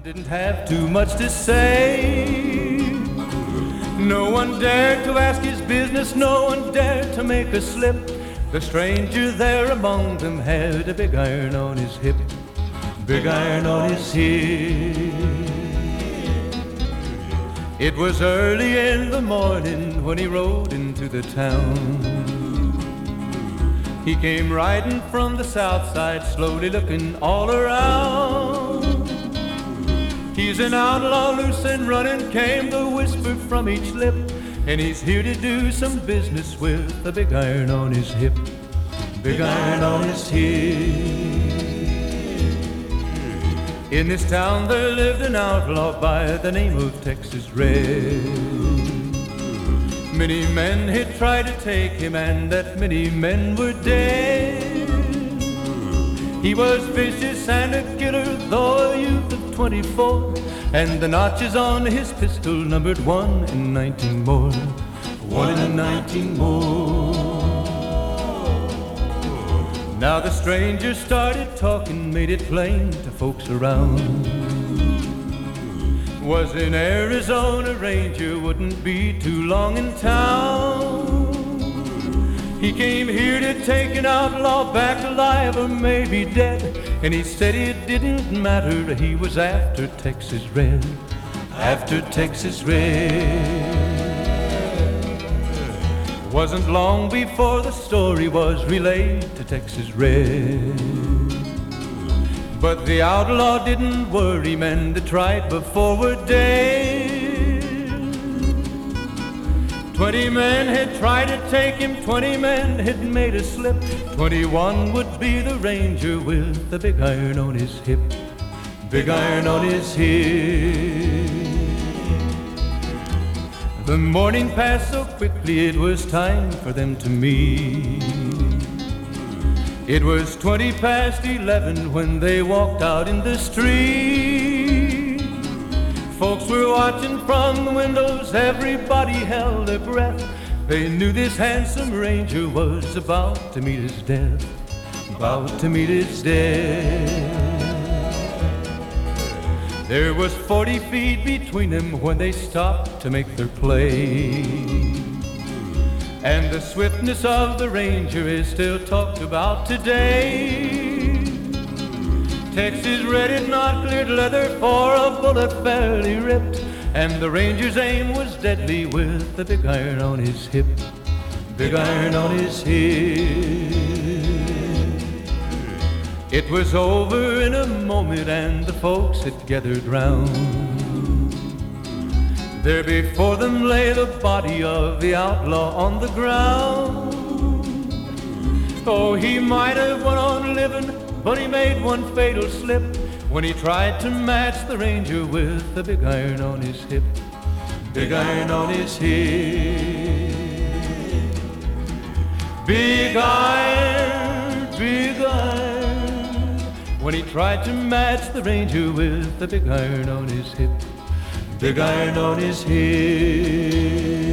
Didn't have too much to say. No one dared to ask his business, no one dared to make a slip. The stranger there among them had a big iron on his hip, big iron on his hip. It was early in the morning when he rode into the town. He came riding from the south side, slowly looking all around. He's an outlaw, loose and running, came the whisper from each lip, and he's here to do some business with a big iron on his hip, big iron on his hip. In this town there lived an outlaw by the name of Texas Red. Many men had tried to take him, and that many men were dead. He was vicious and a killer, though a youth of 24, and the notches on his pistol numbered 1 in 19 more, 1 in 19 more. Now the stranger started talking, made it plain to folks around. Was an Arizona Ranger, wouldn't be too long in town. He came here to take an outlaw back alive or maybe dead, and he said it didn't matter, he was after Texas Red, after Texas Red. Wasn't long before the story was relayed to Texas Red. But the outlaw didn't worry, men that tried before were dead. 20 men had tried to take him, 20 men had made a slip. 21 would be the ranger with the big iron on his hip, big iron on his hip. The morning passed so quickly, it was time for them to meet. It was 20 past 11 when they walked out in the street. Folks were watching from the windows, everybody held their breath. They knew this handsome ranger was about to meet his death, about to meet his death. There was 40 feet between them when they stopped to make their play. And the swiftness of the ranger is still talked about today. Texas Red had not cleared leather for a bullet fairly ripped, and the ranger's aim was deadly with the big iron on his hip, big iron on his hip. It was over in a moment and the folks had gathered round. There before them lay the body of the outlaw on the ground. Oh, he might have went on living, but he made one fatal slip when he tried to match the ranger with the big iron on his hip, big iron on his hip. Big iron, big iron, when he tried to match the ranger with the big iron on his hip, big iron on his hip.